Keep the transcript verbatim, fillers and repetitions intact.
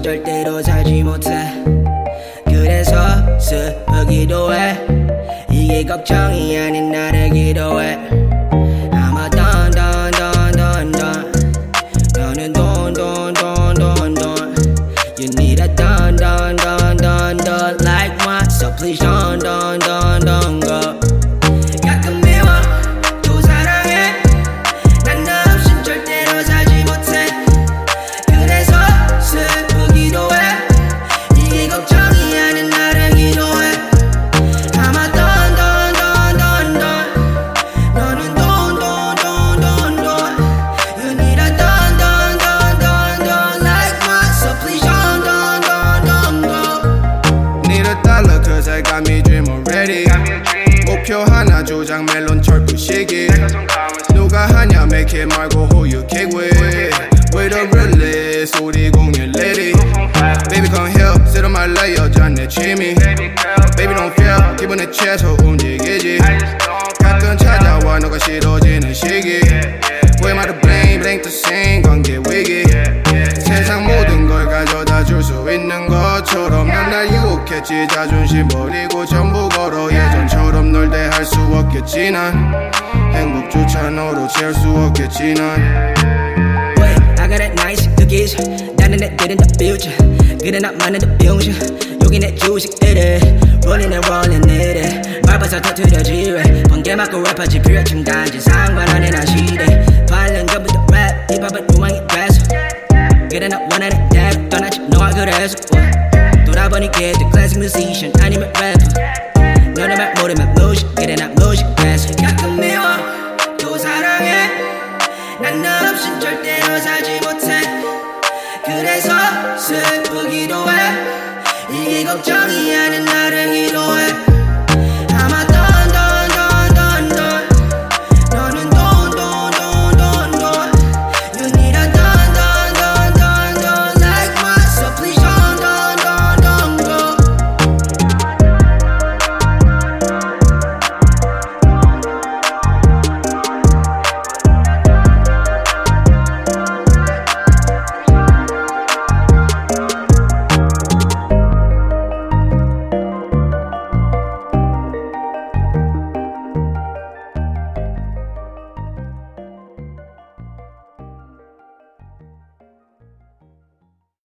절대로 살지 못해. 그래서 슬프기도 해. 이게 걱정이 아닌 나를 기도해. I'm a don don don don don. 너는 don don don don don. You need a don don don don don like one. So please don don don don go. 가끔 미워 또 사랑해. 난 너 없인 절대로 살지 못해. 그래서 슬프기도 해. 이게 걱정이 아닌 나를 기도해. I'm a don don don don don. 너는 don don don don don. You need a don don don don don like one. So please don don don don go. Need a dollar cause I got me dream already. 목표 하나 조작 멜론 철부 시기. 누가 하냐 make it 말고 who you kick with. With a realist 우리 공연 lady. Baby come help sit on my lap 여자 내 취미. Baby don't fear 기분에 취해서 움직이지. 가끔 찾아와 너가 싫어지는 시기. 보이마다 blame it ain't the same 관계 위기. 세상 모든 걸 가져다 줄 수 있는 것처럼 넌 날 유혹했지. 자존심 버리고 전부 걸어. 예전처럼 널 대할 수 없겠지. 난 행복조차 너로 채울 수 없겠지. 난 Wait, I got that nice cookies. 나는 애들은 다 future. 그래 나만은 다 병신. 여기 내 주식들을 Rolling and rolling it. 말벗어 터뜨려지래. 번개 맞고 랩하지 필요층 단지 상관 안 해 난 시대. 발른 전부터 랩 힙합은 유망이 돼서. 그래 나 원하는 대로 떠나지 너와 그래서 돌아보니 걔도 classic musician 아니면 래퍼. 너네 말 모르면 무식. 그래 나 무식 돼서 가끔 미워 또 사랑해. 난 너 없인 절대로 살지 못해. 그래서 슬프기도 해. 이게 걱정이 아닌